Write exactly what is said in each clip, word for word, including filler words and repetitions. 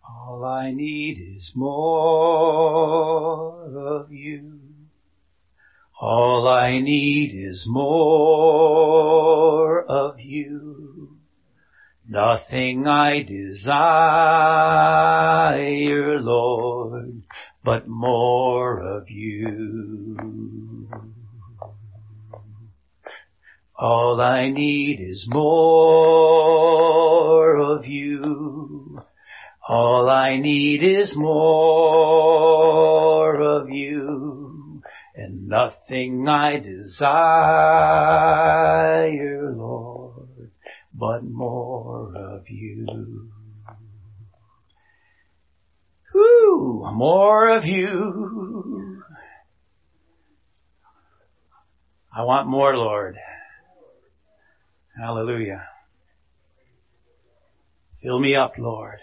All I need is more of you. All I need is more of you. Nothing I desire, Lord, but more of you. All I need is more of you. All I need is more of you. And nothing I desire, Lord, but more of you. Whoo, more of you. I want more, Lord. Hallelujah. Fill me up, Lord.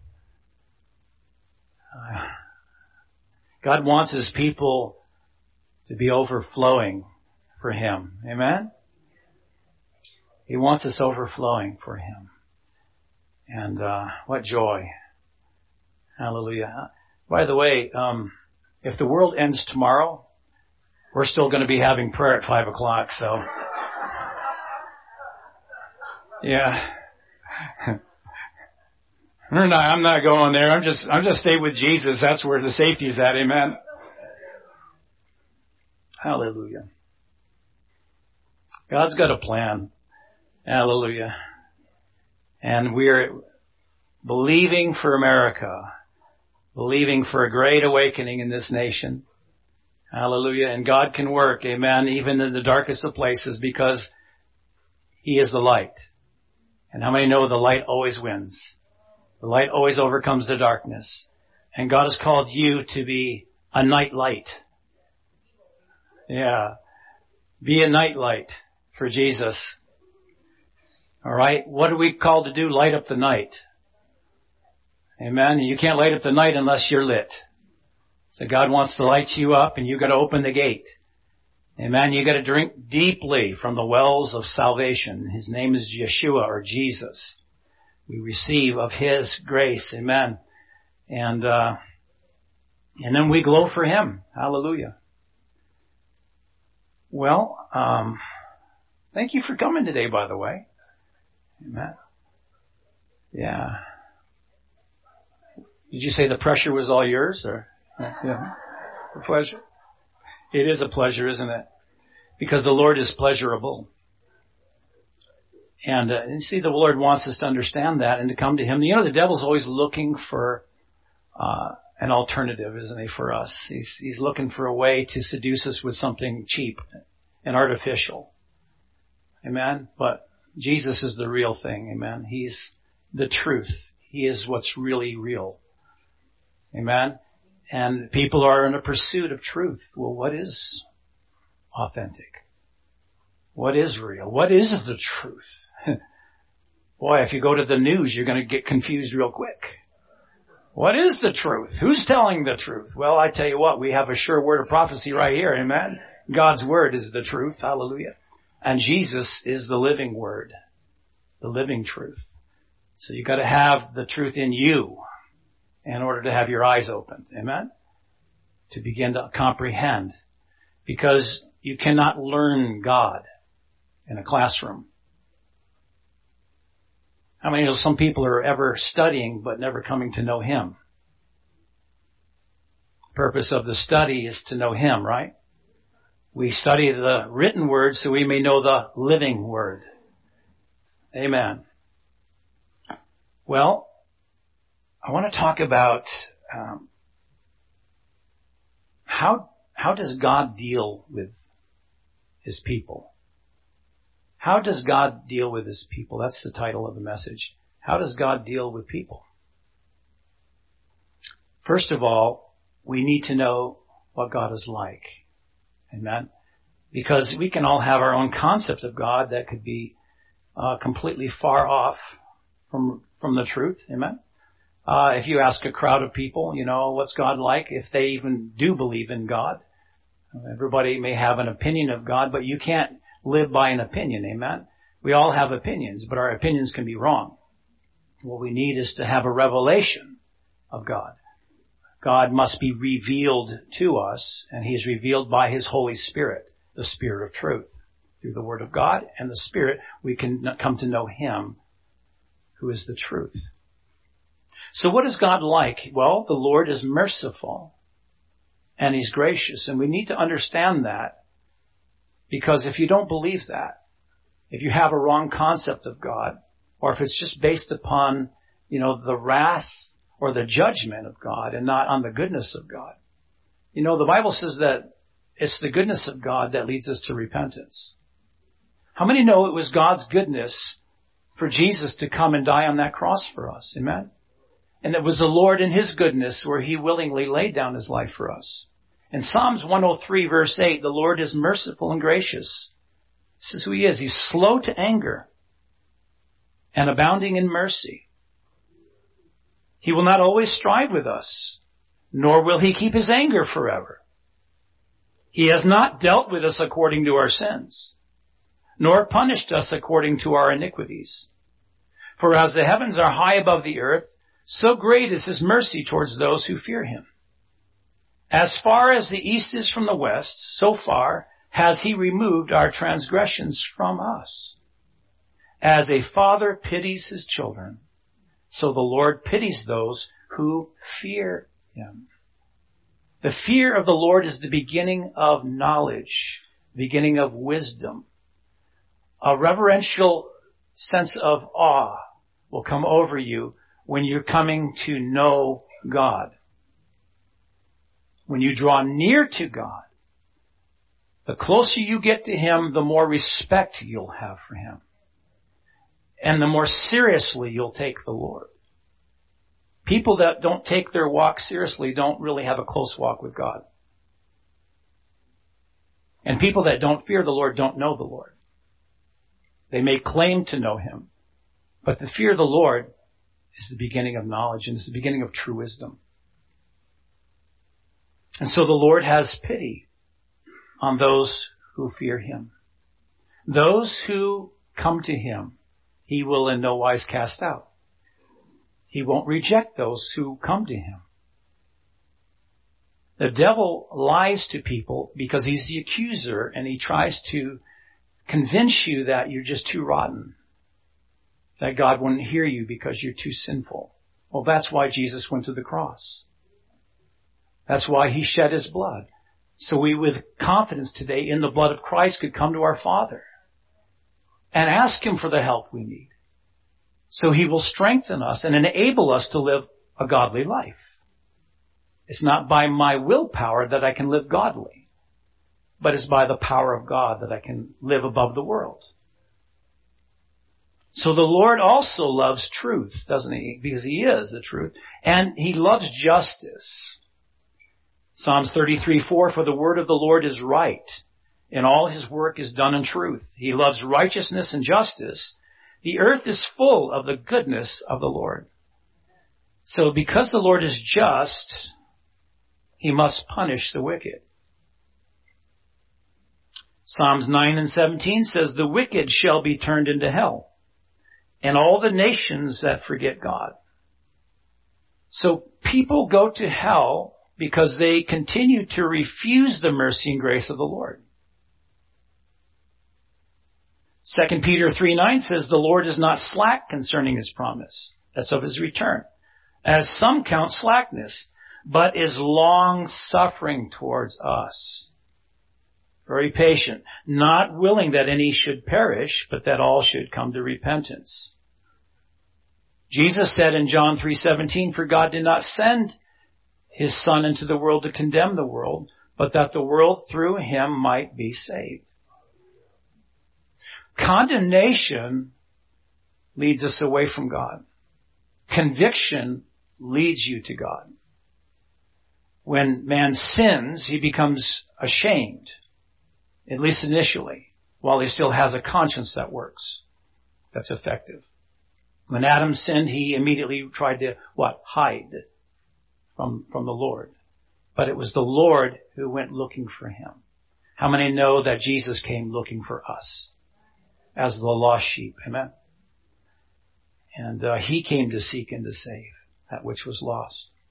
Uh, God wants His people to be overflowing for Him. Amen? He wants us overflowing for Him. And uh what joy. Hallelujah. By the way, um if the world ends tomorrow, we're still going to be having prayer at five o'clock, so... Yeah. I'm not, I'm not going there. I'm just, I'm just staying with Jesus. That's where the safety is at. Amen. Hallelujah. God's got a plan. Hallelujah. And we're believing for America, believing for a great awakening in this nation. Hallelujah. And God can work, amen, even in the darkest of places, because He is the light. And how many know the light always wins? The light always overcomes the darkness. And God has called you to be a night light. Yeah. Be a night light for Jesus. All right. What are we called to do? Light up the night. Amen. You can't light up the night unless you're lit. So God wants to light you up, and you've got to open the gate. Amen. You got to drink deeply from the wells of salvation. His name is Yeshua, or Jesus. We receive of His grace. Amen. And, uh, and then we glow for Him. Hallelujah. Well, um, thank you for coming today, by the way. Amen. Yeah. Did you say the pressure was all yours, or? Yeah. A pleasure. It is a pleasure, isn't it? Because the Lord is pleasurable. And, uh, and see, the Lord wants us to understand that and to come to Him. You know, the devil's always looking for uh an alternative, isn't he, for us? He's, he's looking for a way to seduce us with something cheap and artificial. Amen? But Jesus is the real thing. Amen? He's the truth. He is what's really real. Amen? And people are in a pursuit of truth. Well, what is authentic? What is real? What is the truth? Boy, if you go to the news, you're going to get confused real quick. What is the truth? Who's telling the truth? Well, I tell you what, we have a sure word of prophecy right here. Amen? God's word is the truth. Hallelujah. And Jesus is the living word, the living truth. So you got to have the truth in you in order to have your eyes opened. Amen? To begin to comprehend. Because you cannot learn God in a classroom. How many know some people are ever studying but never coming to know Him? The purpose of the study is to know Him, right? We study the written word so we may know the living word. Amen. Well, I want to talk about um, how how does God deal with His people? How does God deal with His people? That's the title of the message. How does God deal with people? First of all, we need to know what God is like. Amen? Because we can all have our own concept of God that could be uh, completely far off from from the truth. Amen? Uh, if you ask a crowd of people, you know, what's God like, if they even do believe in God, everybody may have an opinion of God, but you can't live by an opinion. Amen? We all have opinions, but our opinions can be wrong. What we need is to have a revelation of God. God must be revealed to us, and He is revealed by His Holy Spirit, the Spirit of truth. Through the Word of God and the Spirit, we can come to know Him, who is the truth. So what is God like? Well, the Lord is merciful, and He's gracious, and we need to understand that, because if you don't believe that, if you have a wrong concept of God, or if it's just based upon, you know, the wrath or the judgment of God and not on the goodness of God. You know, the Bible says that it's the goodness of God that leads us to repentance. How many know it was God's goodness for Jesus to come and die on that cross for us? Amen? And it was the Lord in His goodness where He willingly laid down His life for us. In Psalms one oh three verse eight, the Lord is merciful and gracious. This is who He is. He's slow to anger and abounding in mercy. He will not always strive with us, nor will He keep His anger forever. He has not dealt with us according to our sins, nor punished us according to our iniquities. For as the heavens are high above the earth, so great is His mercy towards those who fear Him. As far as the east is from the west, so far has He removed our transgressions from us. As a father pities his children, so the Lord pities those who fear Him. The fear of the Lord is the beginning of knowledge, beginning of wisdom. A reverential sense of awe will come over you when you're coming to know God. When you draw near to God, the closer you get to Him, the more respect you'll have for Him. And the more seriously you'll take the Lord. People that don't take their walk seriously don't really have a close walk with God. And people that don't fear the Lord don't know the Lord. They may claim to know Him, but the fear of the Lord is the beginning of knowledge and is the beginning of true wisdom. And so the Lord has pity on those who fear Him. Those who come to Him, He will in no wise cast out. He won't reject those who come to Him. The devil lies to people because he's the accuser, and he tries to convince you that you're just too rotten, that God wouldn't hear you because you're too sinful. Well, that's why Jesus went to the cross. That's why He shed His blood. So we with confidence today in the blood of Christ could come to our Father and ask Him for the help we need. So He will strengthen us and enable us to live a godly life. It's not by my willpower that I can live godly, but it's by the power of God that I can live above the world. So the Lord also loves truth, doesn't He? Because He is the truth. And He loves justice. Psalms thirty-three four, for the word of the Lord is right, and all His work is done in truth. He loves righteousness and justice. The earth is full of the goodness of the Lord. So because the Lord is just, He must punish the wicked. Psalms nine and seventeen says, the wicked shall be turned into hell, and all the nations that forget God. So people go to hell because they continue to refuse the mercy and grace of the Lord. Second Peter three nine says, the Lord is not slack concerning His promise. That's of His return, as some count slackness, but is long-suffering towards us. Very patient, not willing that any should perish, but that all should come to repentance. Jesus said in John three seventeen, for God did not send His Son into the world to condemn the world, but that the world through Him might be saved. Condemnation leads us away from God. Conviction leads you to God. When man sins, he becomes ashamed, at least initially, while he still has a conscience that works, that's effective. When Adam sinned, he immediately tried to, what? Hide from, from the Lord. But it was the Lord who went looking for him. How many know that Jesus came looking for us as the lost sheep? Amen. And uh, He came to seek and to save that which was lost.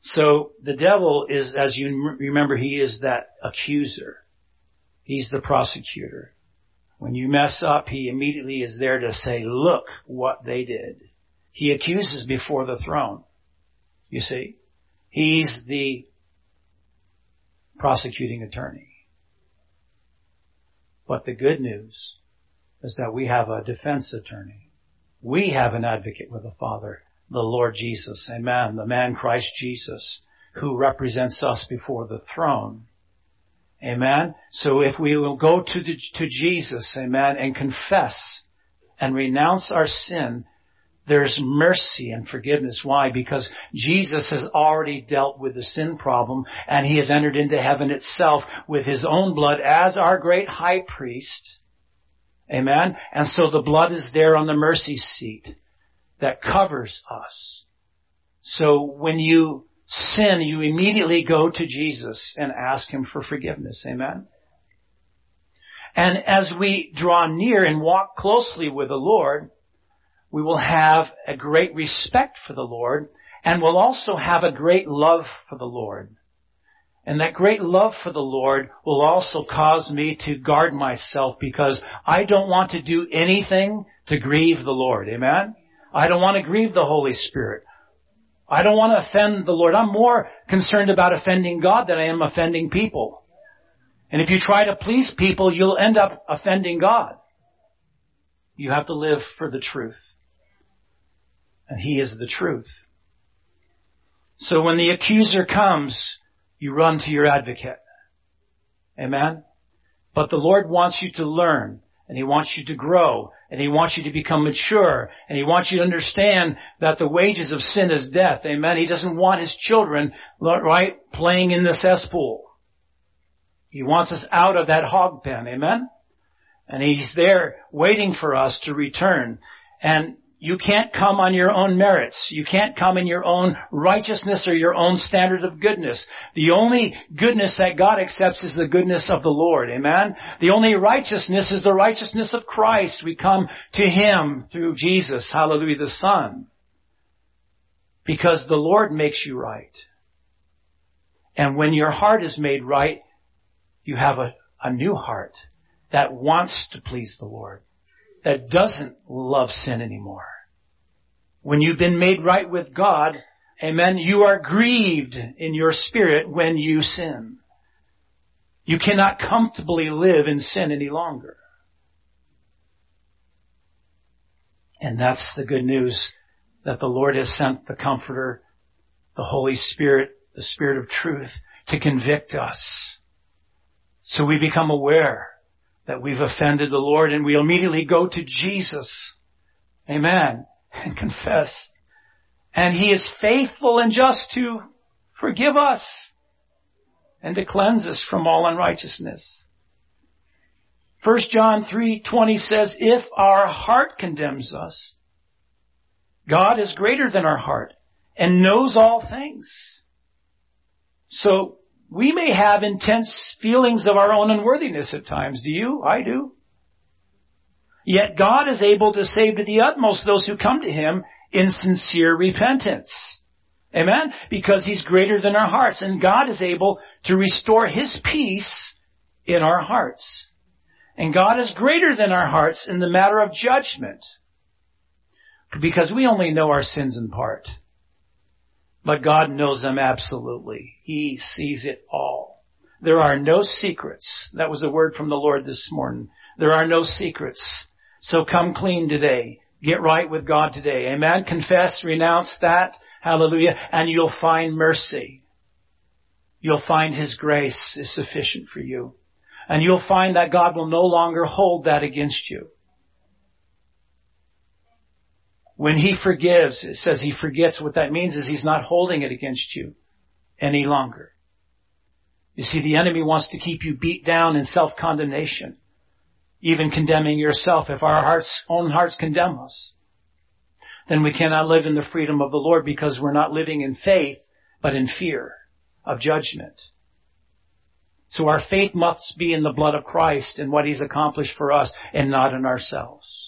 So the devil is, as you remember, he is that accuser. He's the prosecutor. When you mess up, he immediately is there to say, look what they did. He accuses before the throne. You see, he's the prosecuting attorney. But the good news is that we have a defense attorney. We have an advocate with the Father, the Lord Jesus. Amen. The man Christ Jesus, who represents us before the throne. Amen. So if we will go to the, to Jesus, amen, and confess and renounce our sin, there's mercy and forgiveness. Why? Because Jesus has already dealt with the sin problem, and he has entered into heaven itself with his own blood as our great high priest. Amen. And so the blood is there on the mercy seat that covers us. So when you sin, you immediately go to Jesus and ask him for forgiveness. Amen. And as we draw near and walk closely with the Lord, we will have a great respect for the Lord, and we'll also have a great love for the Lord. And that great love for the Lord will also cause me to guard myself, because I don't want to do anything to grieve the Lord. Amen? I don't want to grieve the Holy Spirit. I don't want to offend the Lord. I'm more concerned about offending God than I am offending people. And if you try to please people, you'll end up offending God. You have to live for the truth. And he is the truth. So when the accuser comes, you run to your advocate. Amen? But the Lord wants you to learn, and he wants you to grow, and he wants you to become mature, and he wants you to understand that the wages of sin is death. Amen? He doesn't want his children, right, playing in the cesspool. He wants us out of that hog pen. Amen? And he's there waiting for us to return. And you can't come on your own merits. You can't come in your own righteousness or your own standard of goodness. The only goodness that God accepts is the goodness of the Lord. Amen? The only righteousness is the righteousness of Christ. We come to him through Jesus, hallelujah, the Son. Because the Lord makes you right. And when your heart is made right, you have a, a new heart that wants to please the Lord, that doesn't love sin anymore. When you've been made right with God, amen, you are grieved in your spirit when you sin. You cannot comfortably live in sin any longer. And that's the good news, that the Lord has sent the Comforter, the Holy Spirit, the Spirit of truth, to convict us. So we become aware that we've offended the Lord, and we immediately go to Jesus. Amen. And confess. And he is faithful and just to forgive us and to cleanse us from all unrighteousness. First John three twenty says, if our heart condemns us, God is greater than our heart and knows all things. So we may have intense feelings of our own unworthiness at times. Do you? I do. Yet God is able to save to the utmost those who come to him in sincere repentance. Amen? Because he's greater than our hearts. And God is able to restore his peace in our hearts. And God is greater than our hearts in the matter of judgment. Because we only know our sins in part. But God knows them absolutely. He sees it all. There are no secrets. That was a word from the Lord this morning. There are no secrets. So come clean today. Get right with God today. Amen. Confess, renounce that. Hallelujah. And you'll find mercy. You'll find his grace is sufficient for you. And you'll find that God will no longer hold that against you. When he forgives, it says he forgets. What that means is he's not holding it against you any longer. You see, the enemy wants to keep you beat down in self-condemnation, even condemning yourself. If our hearts, own hearts condemn us, then we cannot live in the freedom of the Lord, because we're not living in faith, but in fear of judgment. So our faith must be in the blood of Christ and what he's accomplished for us, and not in ourselves.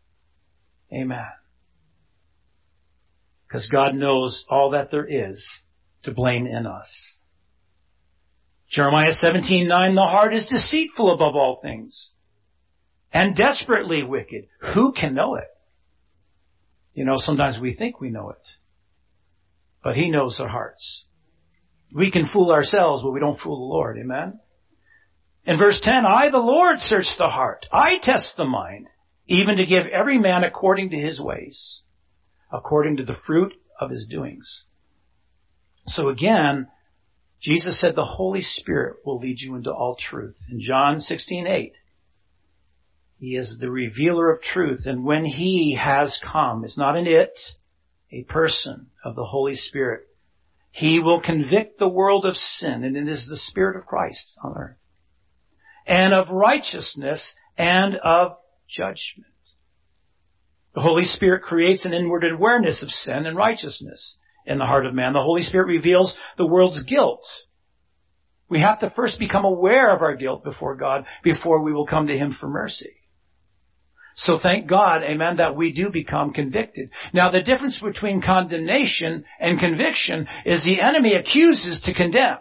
Amen. Because God knows all that there is to blame in us. Jeremiah seventeen nine, the heart is deceitful above all things and desperately wicked. Who can know it? You know, sometimes we think we know it, but He knows our hearts. We can fool ourselves, but we don't fool the Lord. Amen? In verse ten, I, the Lord, search the heart. I test the mind, even to give every man according to his ways, according to the fruit of his doings. So again, Jesus said the Holy Spirit will lead you into all truth. In John sixteen eight, He is the revealer of truth. And when He has come, it's not an it, a person of the Holy Spirit, He will convict the world of sin, and it is the Spirit of Christ on earth, and of righteousness and of judgment. The Holy Spirit creates an inward awareness of sin and righteousness in the heart of man. The Holy Spirit reveals the world's guilt. We have to first become aware of our guilt before God before we will come to Him for mercy. So thank God, amen, that we do become convicted. Now the difference between condemnation and conviction is the enemy accuses to condemn.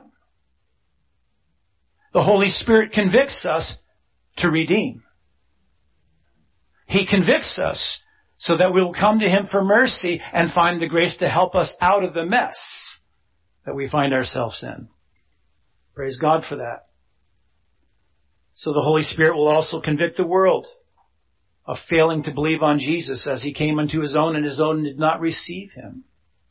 The Holy Spirit convicts us to redeem. He convicts us so that we will come to Him for mercy and find the grace to help us out of the mess that we find ourselves in. Praise God for that. So the Holy Spirit will also convict the world of failing to believe on Jesus, as He came unto His own and His own did not receive Him.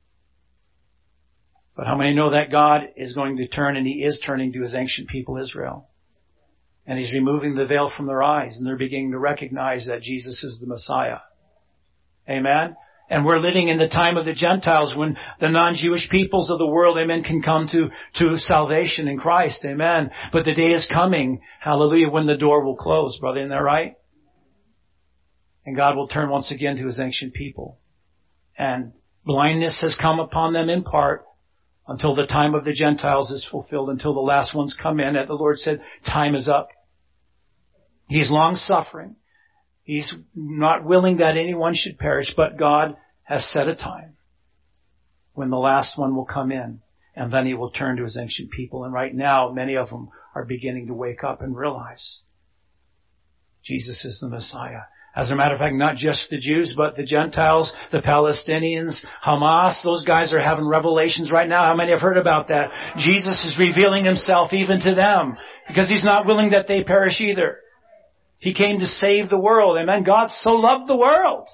But how many know that God is going to turn, and He is turning to His ancient people Israel? And He's removing the veil from their eyes, and they're beginning to recognize that Jesus is the Messiah. Amen? And we're living in the time of the Gentiles when the non-Jewish peoples of the world, amen, can come to, to salvation in Christ. Amen. But the day is coming, hallelujah, when the door will close, brother. Isn't that right? And God will turn once again to His ancient people. And blindness has come upon them in part until the time of the Gentiles is fulfilled, until the last ones come in. And the Lord said, time is up. He's long-suffering. He's not willing that anyone should perish, but God has set a time when the last one will come in, and then He will turn to His ancient people. And right now, many of them are beginning to wake up and realize Jesus is the Messiah. As a matter of fact, not just the Jews, but the Gentiles, the Palestinians, Hamas, those guys are having revelations right now. How many have heard about that? Jesus is revealing Himself even to them, because He's not willing that they perish either. He came to save the world. Amen. God so loved the world.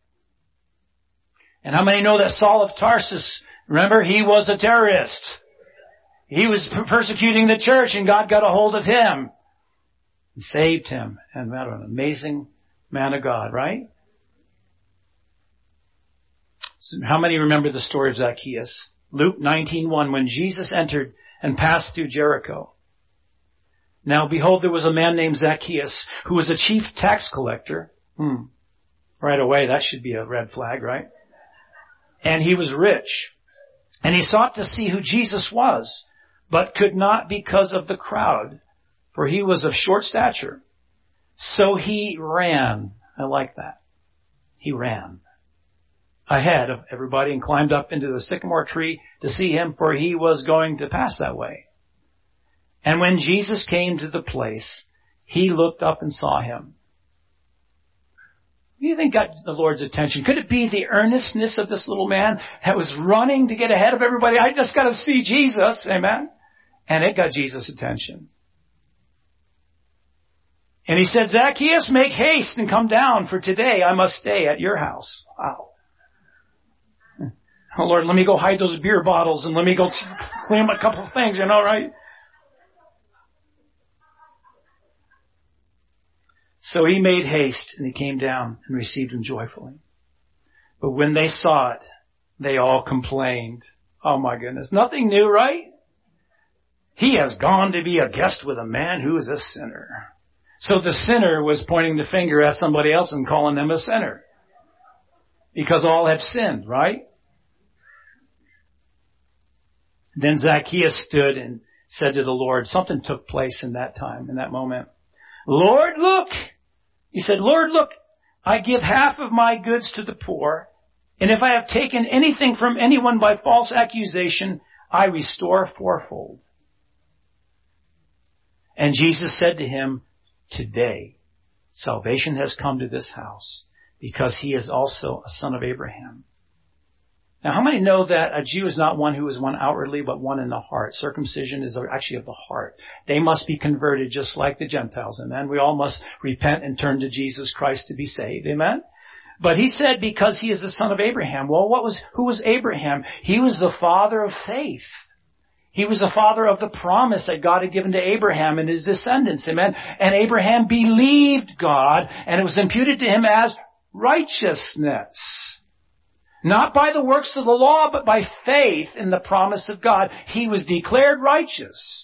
And how many know that Saul of Tarsus, remember, he was a terrorist. He was persecuting the church, and God got a hold of him and saved him. And what an amazing man of God, right? So how many remember the story of Zacchaeus? Luke nineteen one, when Jesus entered and passed through Jericho. Now behold, there was a man named Zacchaeus, who was a chief tax collector. Hmm. Right away, that should be a red flag, right? And he was rich. And he sought to see who Jesus was, but could not because of the crowd, for he was of short stature. So he ran. I like that. He ran ahead of everybody and climbed up into the sycamore tree to see him, for he was going to pass that way. And when Jesus came to the place, he looked up and saw him. What do you think got the Lord's attention? Could it be the earnestness of this little man that was running to get ahead of everybody? I just got to see Jesus. Amen. And it got Jesus' attention. And he said, Zacchaeus, make haste and come down, for today I must stay at your house. Wow. Oh, Lord, let me go hide those beer bottles and let me go clean up a couple of things, you know, right? So he made haste, and he came down and received him joyfully. But when they saw it, they all complained. Oh my goodness, nothing new, right? He has gone to be a guest with a man who is a sinner. So the sinner was pointing the finger at somebody else and calling them a sinner. Because all have sinned, right? Then Zacchaeus stood and said to the Lord, something took place in that time, in that moment. Lord, look. He said, Lord, look, I give half of my goods to the poor. And if I have taken anything from anyone by false accusation, I restore fourfold. And Jesus said to him, today salvation has come to this house, because he is also a son of Abraham. Now, how many know that a Jew is not one who is one outwardly, but one in the heart? Circumcision is actually of the heart. They must be converted just like the Gentiles. Amen. We all must repent and turn to Jesus Christ to be saved. Amen. But he said because he is the son of Abraham. Well, what was, who was Abraham? He was the father of faith. He was the father of the promise that God had given to Abraham and his descendants. Amen. And Abraham believed God, and it was imputed to him as righteousness. Not by the works of the law, but by faith in the promise of God. He was declared righteous.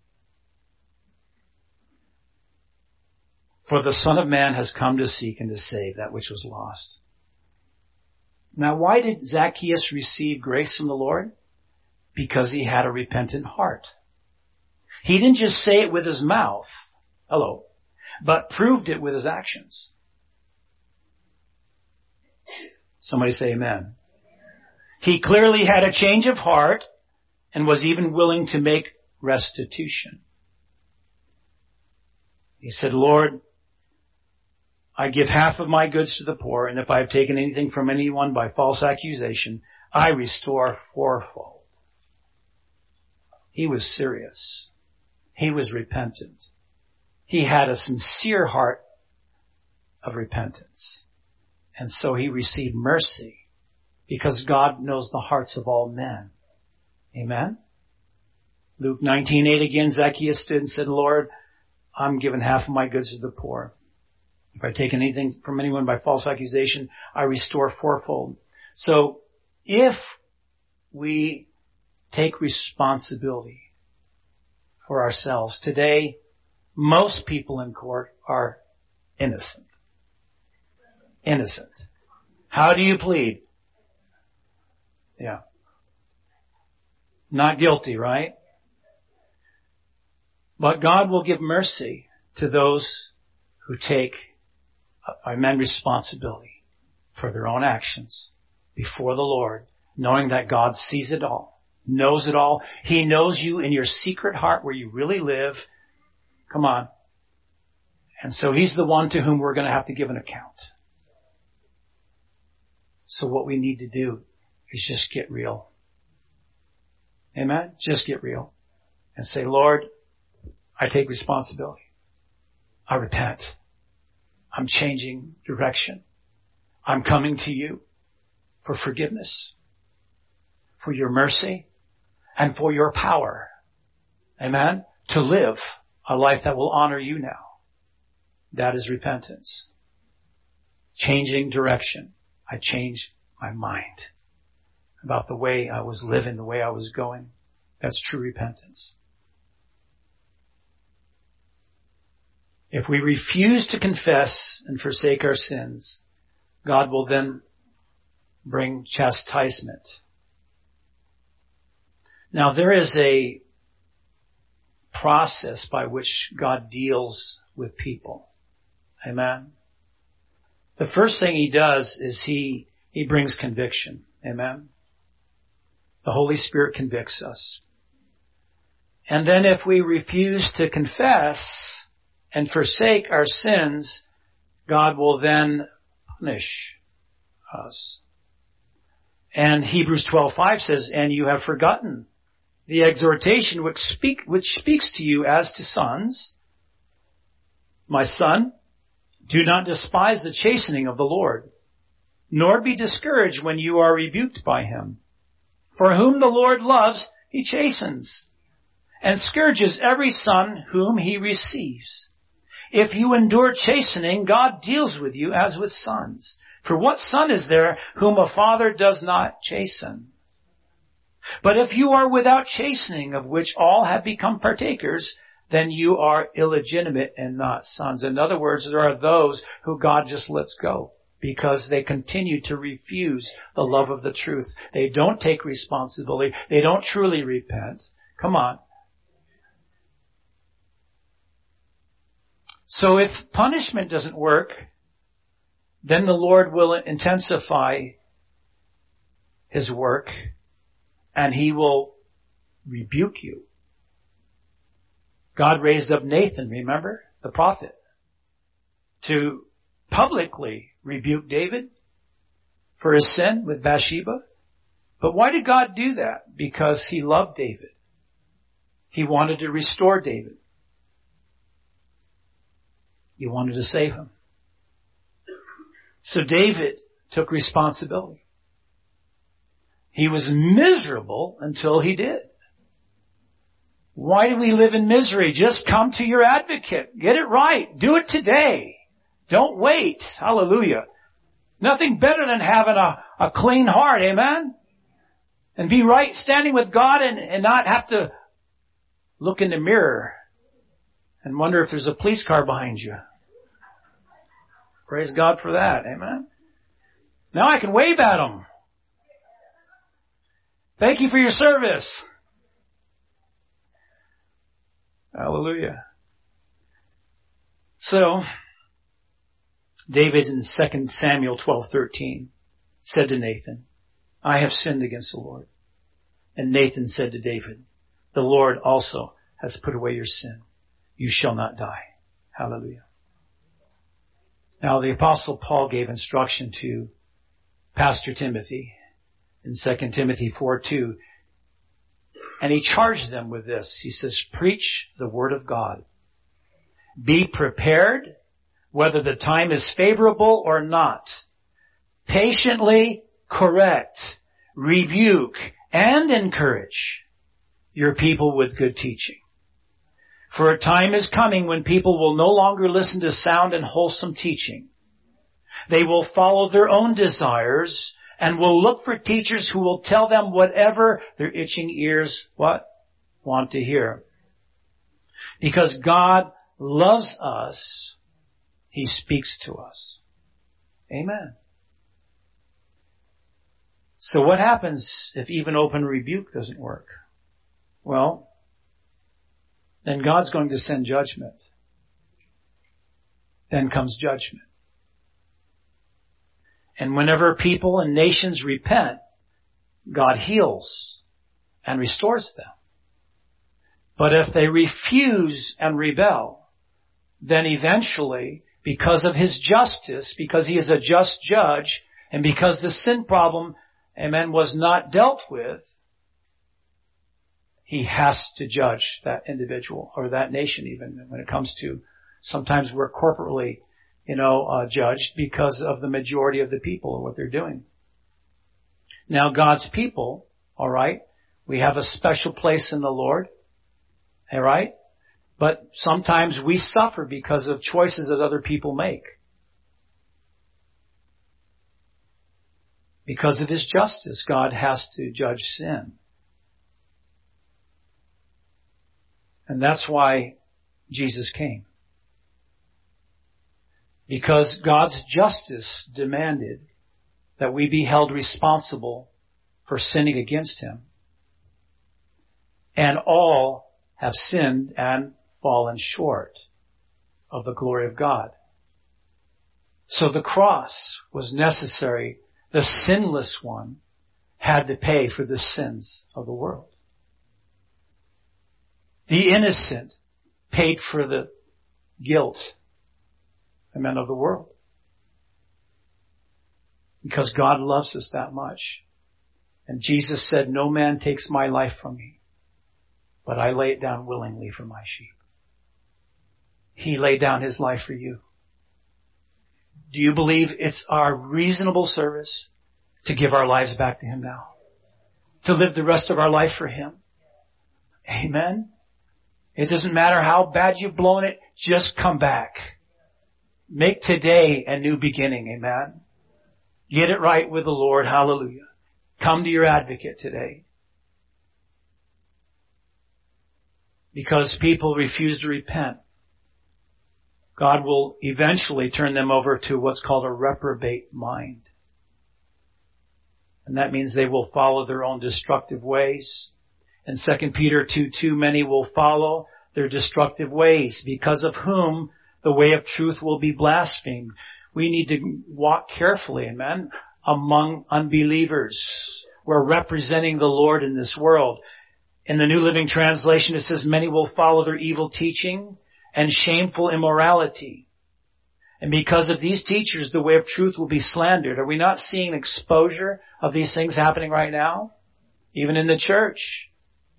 For the Son of Man has come to seek and to save that which was lost. Now, why did Zacchaeus receive grace from the Lord? Because he had a repentant heart. He didn't just say it with his mouth, hello, but proved it with his actions. Somebody say amen. He clearly had a change of heart and was even willing to make restitution. He said, Lord, I give half of my goods to the poor, and if I have taken anything from anyone by false accusation, I restore fourfold. He was serious. He was repentant. He had a sincere heart of repentance. And so he received mercy because God knows the hearts of all men. Amen? Luke nineteen eight again, Zacchaeus stood and said, Lord, I'm giving half of my goods to the poor. If I take anything from anyone by false accusation, I restore fourfold. So if we take responsibility for ourselves, today most people in court are innocent. Innocent. How do you plead? Yeah. Not guilty, right? But God will give mercy to those who take, I mean, responsibility for their own actions before the Lord, knowing that God sees it all, knows it all. He knows you in your secret heart where you really live. Come on. And so He's the one to whom we're going to have to give an account. So what we need to do is just get real. Amen? Just get real. And say, Lord, I take responsibility. I repent. I'm changing direction. I'm coming to you for forgiveness, for your mercy, and for your power. Amen? To live a life that will honor you now. That is repentance. Changing direction. I changed my mind about the way I was living, the way I was going. That's true repentance. If we refuse to confess and forsake our sins, God will then bring chastisement. Now, there is a process by which God deals with people. Amen. The first thing He does is He, He brings conviction. Amen. The Holy Spirit convicts us. And then if we refuse to confess and forsake our sins, God will then punish us. And Hebrews twelve five says, and you have forgotten the exhortation which speak, which speaks to you as to sons. My son, do not despise the chastening of the Lord, nor be discouraged when you are rebuked by Him. For whom the Lord loves, He chastens, and scourges every son whom He receives. If you endure chastening, God deals with you as with sons. For what son is there whom a father does not chasten? But if you are without chastening, of which all have become partakers, then you are illegitimate and not sons. In other words, there are those who God just lets go because they continue to refuse the love of the truth. They don't take responsibility. They don't truly repent. Come on. So if punishment doesn't work, then the Lord will intensify His work and He will rebuke you. God raised up Nathan, remember, the prophet, to publicly rebuke David for his sin with Bathsheba. But why did God do that? Because he loved David. He wanted to restore David. He wanted to save him. So David took responsibility. He was miserable until he did. Why do we live in misery? Just come to your advocate. Get it right. Do it today. Don't wait. Hallelujah. Nothing better than having a, a clean heart. Amen? And be right standing with God and, and not have to look in the mirror and wonder if there's a police car behind you. Praise God for that. Amen? Now I can wave at them. Thank you for your service. Hallelujah. So, David in Second Samuel twelve thirteen said to Nathan, I have sinned against the Lord. And Nathan said to David, the Lord also has put away your sin. You shall not die. Hallelujah. Now the Apostle Paul gave instruction to Pastor Timothy in Second Timothy four two. And he charged them with this. He says, preach the word of God. Be prepared, whether the time is favorable or not. Patiently correct, rebuke, and encourage your people with good teaching. For a time is coming when people will no longer listen to sound and wholesome teaching. They will follow their own desires and will look for teachers who will tell them whatever their itching ears, what? Want to hear. Because God loves us, He speaks to us. Amen. So what happens if even open rebuke doesn't work? Well, then God's going to send judgment. Then comes judgment. And whenever people and nations repent, God heals and restores them. But if they refuse and rebel, then eventually, because of His justice, because He is a just judge, and because the sin problem, amen, was not dealt with, He has to judge that individual or that nation even when it comes to, sometimes we're corporately, you know, uh, judged because of the majority of the people and what they're doing. Now God's people, all right, we have a special place in the Lord, all right, but sometimes we suffer because of choices that other people make. Because of His justice, God has to judge sin. And that's why Jesus came. Because God's justice demanded that we be held responsible for sinning against Him. And all have sinned and fallen short of the glory of God. So the cross was necessary. The sinless one had to pay for the sins of the world. The innocent paid for the guilt, amen, of the world. Because God loves us that much. And Jesus said, no man takes my life from me, but I lay it down willingly for my sheep. He laid down His life for you. Do you believe it's our reasonable service to give our lives back to Him now? To live the rest of our life for Him? Amen? It doesn't matter how bad you've blown it, just come back. Make today a new beginning, amen? Get it right with the Lord, hallelujah. Come to your advocate today. Because people refuse to repent, God will eventually turn them over to what's called a reprobate mind. And that means they will follow their own destructive ways. In Second Peter two two, many will follow their destructive ways, because of whom the way of truth will be blasphemed. We need to walk carefully, amen, among unbelievers. We're representing the Lord in this world. In the New Living Translation, it says, many will follow their evil teaching and shameful immorality. And because of these teachers, the way of truth will be slandered. Are we not seeing exposure of these things happening right now? Even in the church.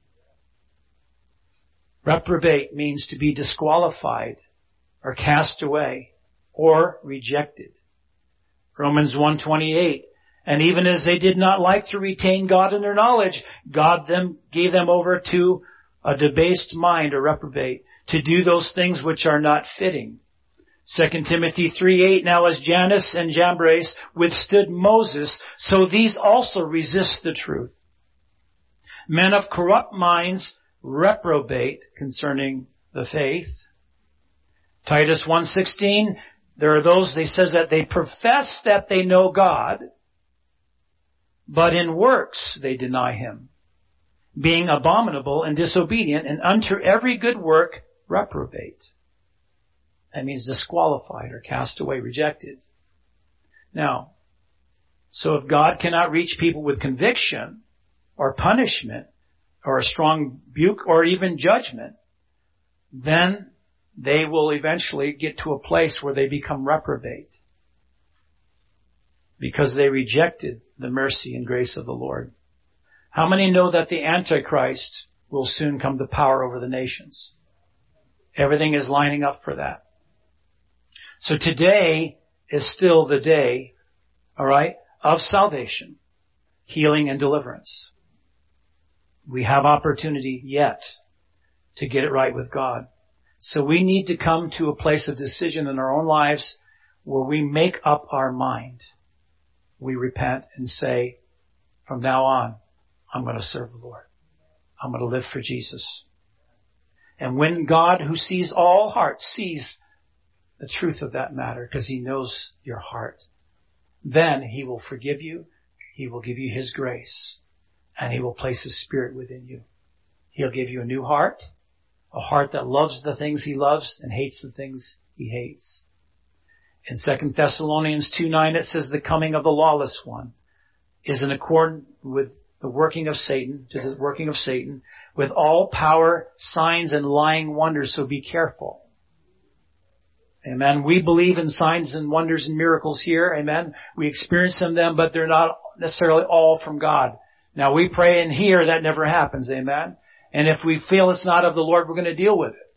Reprobate means to be disqualified or cast away or rejected. Romans one twenty-eight. And even as they did not like to retain God in their knowledge, God them gave them over to a debased mind or reprobate to do those things which are not fitting. Second Timothy three eight, now as Jannes and Jambres withstood Moses, so these also resist the truth. Men of corrupt minds reprobate concerning the faith. Titus one sixteen, there are those, they says that they profess that they know God, but in works they deny Him, being abominable and disobedient, and unto every good work reprobate. That means disqualified or cast away, rejected. Now, so if God cannot reach people with conviction or punishment or a strong rebuke or even judgment, then they will eventually get to a place where they become reprobate because they rejected the mercy and grace of the Lord. How many know that the Antichrist will soon come to power over the nations? Everything is lining up for that. So today is still the day, all right, of salvation, healing, and deliverance. We have opportunity yet to get it right with God. So we need to come to a place of decision in our own lives where we make up our mind. We repent and say, from now on, I'm going to serve the Lord. I'm going to live for Jesus. And when God, who sees all hearts, sees the truth of that matter, because He knows your heart, then He will forgive you. He will give you His grace. And He will place His Spirit within you. He'll give you a new heart, a heart that loves the things He loves and hates the things He hates. In Second Thessalonians two nine, it says, the coming of the lawless one is in accord with the working of Satan, to the working of Satan, with all power, signs, and lying wonders. So be careful. Amen. We believe in signs and wonders and miracles here. Amen. We experience them, them, but they're not necessarily all from God. Now we pray in here, that never happens. Amen. And if we feel it's not of the Lord, we're going to deal with it.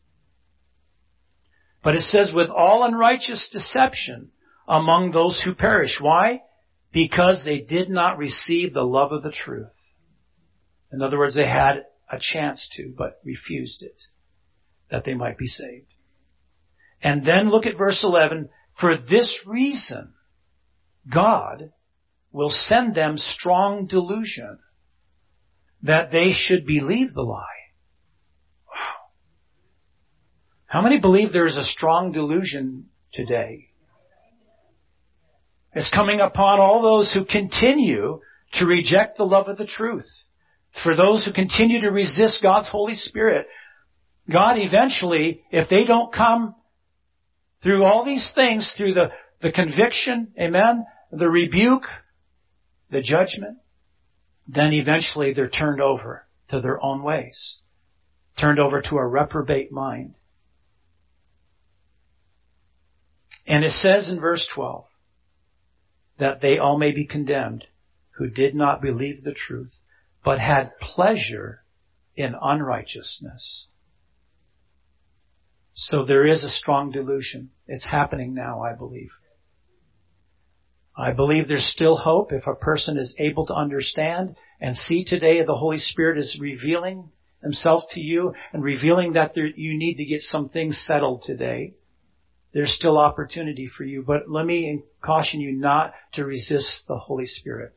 But it says, with all unrighteous deception among those who perish. Why? Because they did not receive the love of the truth. In other words, they had a chance to, but refused it, that they might be saved. And then look at verse eleven. For this reason, God will send them strong delusion, that they should believe the lie. Wow. How many believe there is a strong delusion today? It's coming upon all those who continue to reject the love of the truth. For those who continue to resist God's Holy Spirit, God eventually, if they don't come through all these things, through the, the conviction, amen, the rebuke, the judgment, then eventually they're turned over to their own ways, turned over to a reprobate mind. And it says in verse twelve, that they all may be condemned who did not believe the truth, but had pleasure in unrighteousness. So there is a strong delusion. It's happening now, I believe. I believe there's still hope if a person is able to understand and see today the Holy Spirit is revealing Himself to you and revealing that there, you need to get some things settled today. There's still opportunity for you, but let me caution you not to resist the Holy Spirit.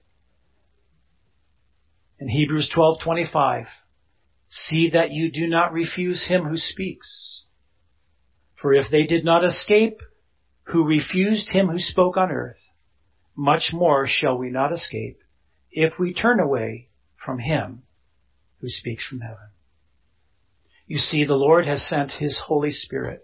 In Hebrews twelve twenty-five, see that you do not refuse Him who speaks. For if they did not escape who refused Him who spoke on earth, much more shall we not escape if we turn away from Him who speaks from heaven. You see, the Lord has sent His Holy Spirit.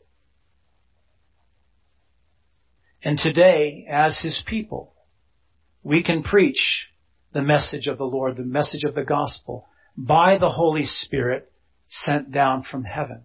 And today, as His people, we can preach the message of the Lord, the message of the gospel, by the Holy Spirit sent down from heaven.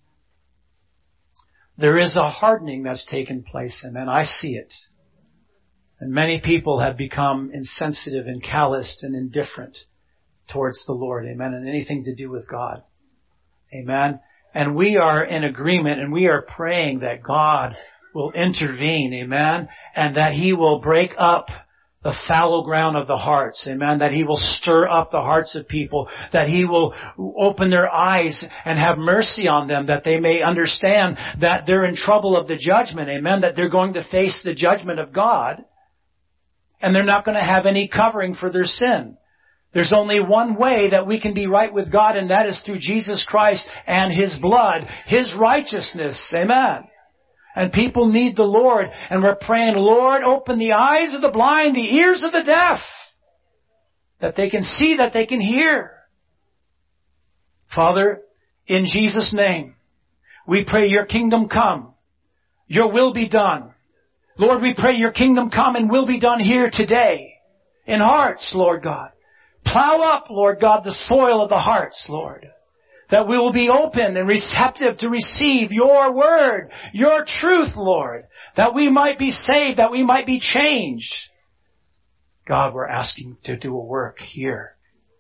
There is a hardening that's taken place, and I see it. And many people have become insensitive and calloused and indifferent towards the Lord. Amen. And anything to do with God. Amen. And we are in agreement and we are praying that God will intervene. Amen. And that He will break up the fallow ground of the hearts. Amen. That He will stir up the hearts of people. That He will open their eyes and have mercy on them. That they may understand that they're in trouble of the judgment. Amen. That they're going to face the judgment of God. And they're not going to have any covering for their sin. There's only one way that we can be right with God, and that is through Jesus Christ and His blood, His righteousness. Amen. And people need the Lord, and we're praying, Lord, open the eyes of the blind, the ears of the deaf, that they can see, that they can hear. Father, in Jesus' name, we pray Your kingdom come, Your will be done. Lord, we pray Your kingdom come and will be done here today in hearts, Lord God. Plow up, Lord God, the soil of the hearts, Lord, that we will be open and receptive to receive Your word, Your truth, Lord, that we might be saved, that we might be changed. God, we're asking to do a work here.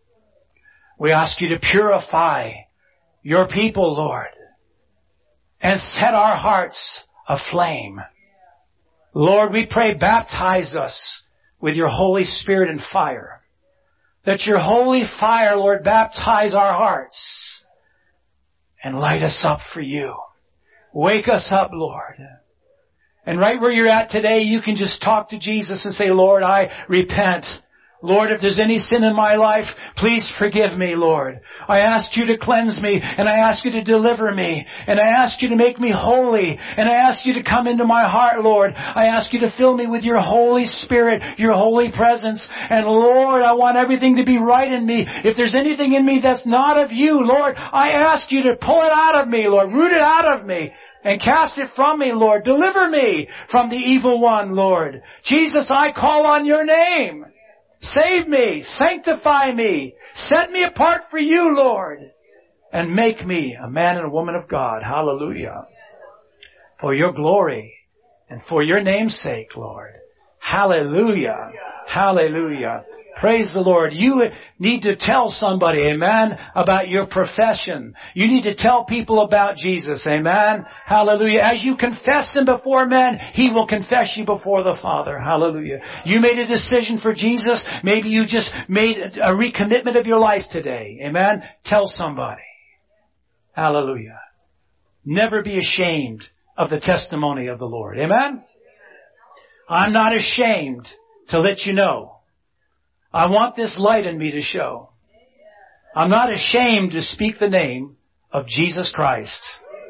We ask You to purify Your people, Lord, and set our hearts aflame. Lord, we pray, baptize us with Your Holy Spirit and fire. That Your holy fire, Lord, baptize our hearts and light us up for You. Wake us up, Lord. And right where you're at today, you can just talk to Jesus and say, Lord, I repent. Lord, if there's any sin in my life, please forgive me, Lord. I ask You to cleanse me, and I ask You to deliver me, and I ask You to make me holy, and I ask You to come into my heart, Lord. I ask You to fill me with Your Holy Spirit, Your holy presence. And Lord, I want everything to be right in me. If there's anything in me that's not of You, Lord, I ask You to pull it out of me, Lord. Root it out of me. And cast it from me, Lord. Deliver me from the evil one, Lord. Jesus, I call on Your name. Save me, sanctify me, set me apart for You, Lord, and make me a man and a woman of God. Hallelujah. For Your glory and for Your name's sake, Lord. Hallelujah. Hallelujah. Praise the Lord. You need to tell somebody, amen, about your profession. You need to tell people about Jesus, amen. Hallelujah. As you confess Him before men, He will confess you before the Father. Hallelujah. You made a decision for Jesus. Maybe you just made a recommitment of your life today, amen. Tell somebody. Hallelujah. Never be ashamed of the testimony of the Lord, amen. I'm not ashamed to let you know. I want this light in me to show. I'm not ashamed to speak the name of Jesus Christ.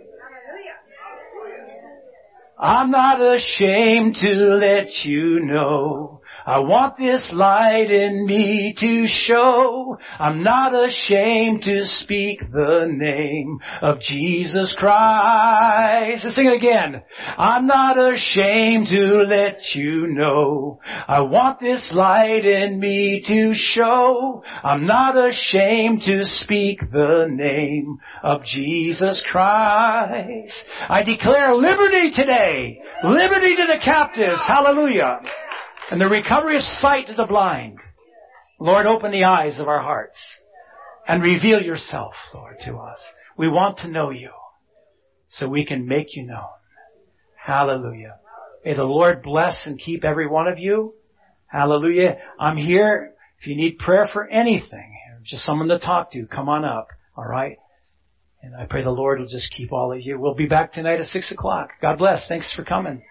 I'm not ashamed to let you know. I want this light in me to show. I'm not ashamed to speak the name of Jesus Christ. Let's sing it again. I'm not ashamed to let you know. I want this light in me to show. I'm not ashamed to speak the name of Jesus Christ. I declare liberty today. Liberty to the captives. Hallelujah. And the recovery of sight to the blind. Lord, open the eyes of our hearts and reveal Yourself, Lord, to us. We want to know You so we can make You known. Hallelujah. May the Lord bless and keep every one of you. Hallelujah. I'm here. If you need prayer for anything, just someone to talk to, come on up. All right. And I pray the Lord will just keep all of you. We'll be back tonight at six o'clock. God bless. Thanks for coming.